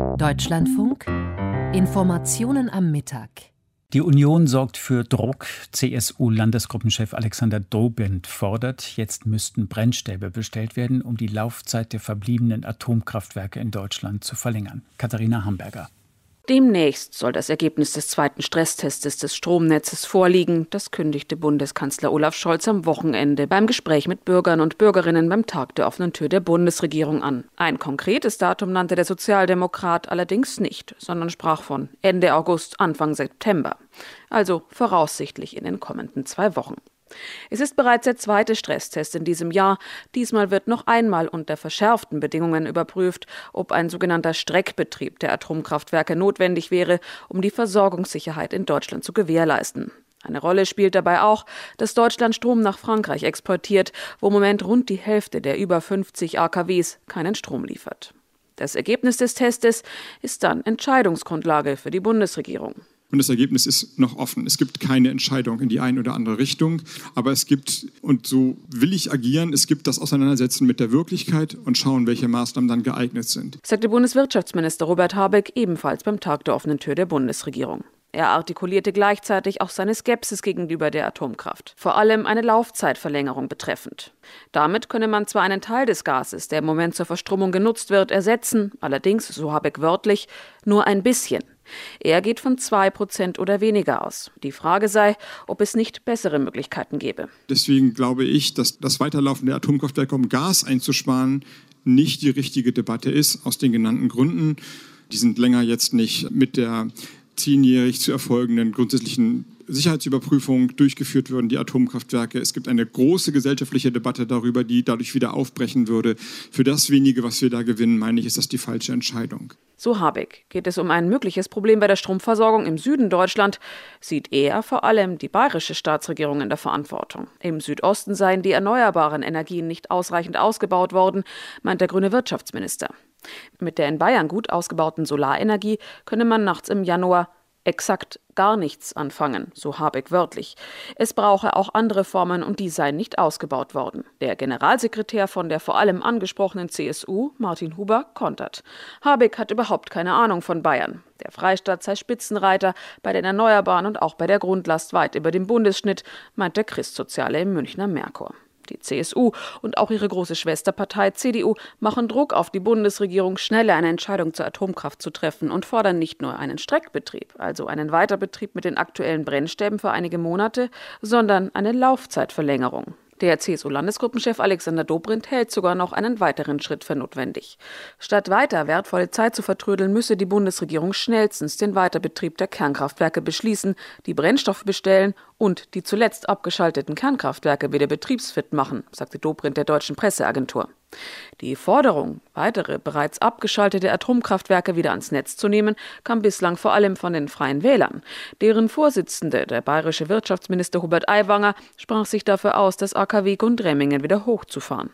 Deutschlandfunk Informationen am Mittag. Die Union sorgt für Druck. CSU-Landesgruppenchef Alexander Dobrindt fordert, jetzt müssten Brennstäbe bestellt werden, um die Laufzeit der verbliebenen Atomkraftwerke in Deutschland zu verlängern. Katharina Hamburger. Demnächst soll das Ergebnis des zweiten Stresstests des Stromnetzes vorliegen. Das kündigte Bundeskanzler Olaf Scholz am Wochenende beim Gespräch mit Bürgern und Bürgerinnen beim Tag der offenen Tür der Bundesregierung an. Ein konkretes Datum nannte der Sozialdemokrat allerdings nicht, sondern sprach von Ende August, Anfang September. Also voraussichtlich in den kommenden 2 Wochen. Es ist bereits der zweite Stresstest in diesem Jahr. Diesmal wird noch einmal unter verschärften Bedingungen überprüft, ob ein sogenannter Streckbetrieb der Atomkraftwerke notwendig wäre, um die Versorgungssicherheit in Deutschland zu gewährleisten. Eine Rolle spielt dabei auch, dass Deutschland Strom nach Frankreich exportiert, wo im Moment rund die Hälfte der über 50 AKWs keinen Strom liefert. Das Ergebnis des Testes ist dann Entscheidungsgrundlage für die Bundesregierung. Und das Ergebnis ist noch offen. Es gibt keine Entscheidung in die eine oder andere Richtung. Aber es gibt, und so will ich agieren, es gibt das Auseinandersetzen mit der Wirklichkeit und schauen, welche Maßnahmen dann geeignet sind. Sagte Bundeswirtschaftsminister Robert Habeck ebenfalls beim Tag der offenen Tür der Bundesregierung. Er artikulierte gleichzeitig auch seine Skepsis gegenüber der Atomkraft, vor allem eine Laufzeitverlängerung betreffend. Damit könne man zwar einen Teil des Gases, der im Moment zur Verstromung genutzt wird, ersetzen, allerdings, so Habeck wörtlich, nur ein bisschen. Er geht von 2% oder weniger aus. Die Frage sei, ob es nicht bessere Möglichkeiten gäbe. Deswegen glaube ich, dass das Weiterlaufen der Atomkraftwerke, um Gas einzusparen, nicht die richtige Debatte ist, aus den genannten Gründen. Die sind länger jetzt nicht mit der 10-jährig zu erfolgenden grundsätzlichen Sicherheitsüberprüfung durchgeführt würden, die Atomkraftwerke. Es gibt eine große gesellschaftliche Debatte darüber, die dadurch wieder aufbrechen würde. Für das wenige, was wir da gewinnen, meine ich, ist das die falsche Entscheidung. So Habeck. Geht es um ein mögliches Problem bei der Stromversorgung im Süden Deutschland, sieht er vor allem die bayerische Staatsregierung in der Verantwortung. Im Südosten seien die erneuerbaren Energien nicht ausreichend ausgebaut worden, meint der grüne Wirtschaftsminister. Mit der in Bayern gut ausgebauten Solarenergie könne man nachts im Januar exakt gar nichts anfangen, so Habeck wörtlich. Es brauche auch andere Formen und die seien nicht ausgebaut worden. Der Generalsekretär von der vor allem angesprochenen CSU, Martin Huber, kontert. Habeck hat überhaupt keine Ahnung von Bayern. Der Freistaat sei Spitzenreiter bei den Erneuerbaren und auch bei der Grundlast weit über dem Bundesschnitt, meint der Christsoziale im Münchner Merkur. Die CSU und auch ihre große Schwesterpartei CDU machen Druck auf die Bundesregierung, schneller eine Entscheidung zur Atomkraft zu treffen und fordern nicht nur einen Streckbetrieb, also einen Weiterbetrieb mit den aktuellen Brennstäben für einige Monate, sondern eine Laufzeitverlängerung. Der CSU-Landesgruppenchef Alexander Dobrindt hält sogar noch einen weiteren Schritt für notwendig. Statt weiter wertvolle Zeit zu vertrödeln, müsse die Bundesregierung schnellstens den Weiterbetrieb der Kernkraftwerke beschließen, die Brennstoffe bestellen und die zuletzt abgeschalteten Kernkraftwerke wieder betriebsfit machen, sagte Dobrindt der deutschen Presseagentur. Die Forderung, weitere bereits abgeschaltete Atomkraftwerke wieder ans Netz zu nehmen, kam bislang vor allem von den Freien Wählern. Deren Vorsitzende, der bayerische Wirtschaftsminister Hubert Aiwanger, sprach sich dafür aus, das AKW Gundremmingen wieder hochzufahren.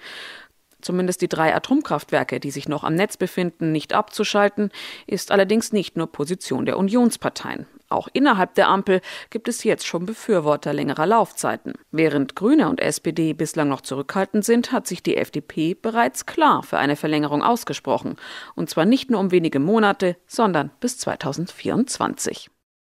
Zumindest die 3 Atomkraftwerke, die sich noch am Netz befinden, nicht abzuschalten, ist allerdings nicht nur Position der Unionsparteien. Auch innerhalb der Ampel gibt es jetzt schon Befürworter längerer Laufzeiten. Während Grüne und SPD bislang noch zurückhaltend sind, hat sich die FDP bereits klar für eine Verlängerung ausgesprochen. Und zwar nicht nur um wenige Monate, sondern bis 2024.